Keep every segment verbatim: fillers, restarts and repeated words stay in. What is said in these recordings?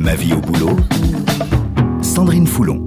Ma vie au boulot, Sandrine Foulon.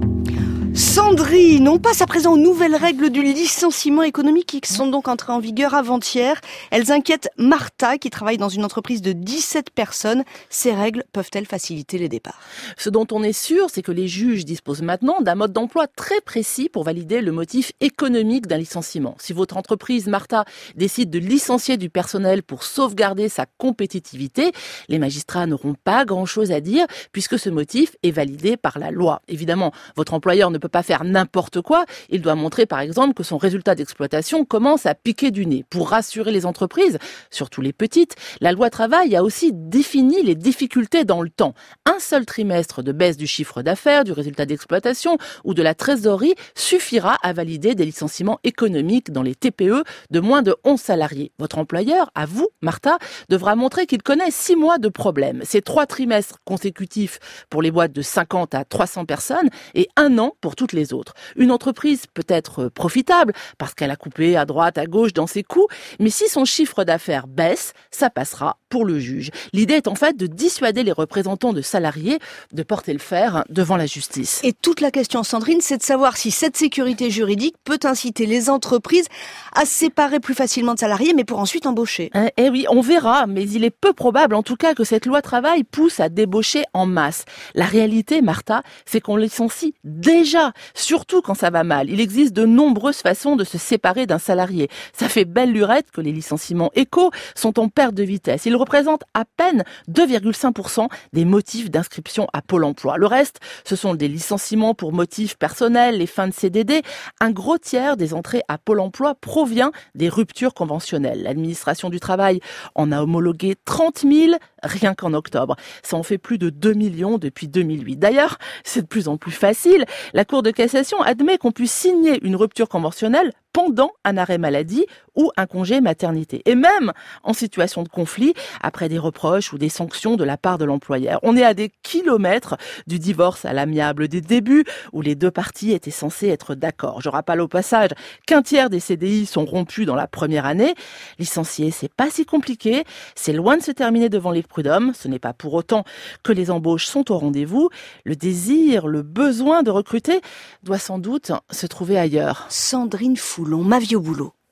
Sandrine, on passe à présent aux nouvelles règles du licenciement économique qui sont donc entrées en vigueur avant-hier. Elles inquiètent Martha qui travaille dans une entreprise de dix-sept personnes. Ces règles peuvent-elles faciliter les départs ? Ce dont on est sûr, c'est que les juges disposent maintenant d'un mode d'emploi très précis pour valider le motif économique d'un licenciement. Si votre entreprise, Martha, décide de licencier du personnel pour sauvegarder sa compétitivité, les magistrats n'auront pas grand-chose à dire puisque ce motif est validé par la loi. Évidemment, votre employeur ne peut pas faire n'importe quoi. Il doit montrer, par exemple, que son résultat d'exploitation commence à piquer du nez. Pour rassurer les entreprises, surtout les petites, la loi travail a aussi défini les difficultés dans le temps. Un seul trimestre de baisse du chiffre d'affaires, du résultat d'exploitation ou de la trésorerie suffira à valider des licenciements économiques dans les T P E de moins de onze salariés. Votre employeur, à vous, Martha, devra montrer qu'il connaît six mois de problème. C'est trois trimestres consécutifs pour les boîtes de cinquante à trois cents personnes et un an pour toutes les autres. Une entreprise peut être profitable parce qu'elle a coupé à droite, à gauche dans ses coûts, mais si son chiffre d'affaires baisse, ça passera pour le juge. L'idée est en fait de dissuader les représentants de salariés de porter le fer devant la justice. Et toute la question, Sandrine, c'est de savoir si cette sécurité juridique peut inciter les entreprises à se séparer plus facilement de salariés, mais pour ensuite embaucher. Eh, eh oui, on verra, mais il est peu probable en tout cas que cette loi travail pousse à débaucher en masse. La réalité, Martha, c'est qu'on licencie déjà, surtout quand ça va mal. Il existe de nombreuses façons de se séparer d'un salarié. Ça fait belle lurette que les licenciements éco sont en perte de vitesse. Ils représentent à peine deux virgule cinq pour cent des motifs d'inscription à Pôle emploi. Le reste, ce sont des licenciements pour motifs personnels, les fins de C D D. Un gros tiers des entrées à Pôle emploi provient des ruptures conventionnelles. L'administration du travail en a homologué trente mille rien qu'en octobre. Ça en fait plus de deux millions depuis deux mille huit. D'ailleurs, c'est de plus en plus facile. La Cour de cassation admet qu'on puisse signer une rupture conventionnelle pendant un arrêt maladie ou un congé maternité. Et même en situation de conflit, après des reproches ou des sanctions de la part de l'employeur. On est à des kilomètres du divorce à l'amiable des débuts où les deux parties étaient censées être d'accord. Je rappelle au passage qu'un tiers des C D I sont rompus dans la première année. Licencier, c'est pas si compliqué. C'est loin de se terminer devant les prud'hommes. Ce n'est pas pour autant que les embauches sont au rendez-vous. Le désir, le besoin de recruter doit sans doute se trouver ailleurs. Sandrine Foulon, Ma vie au boulot.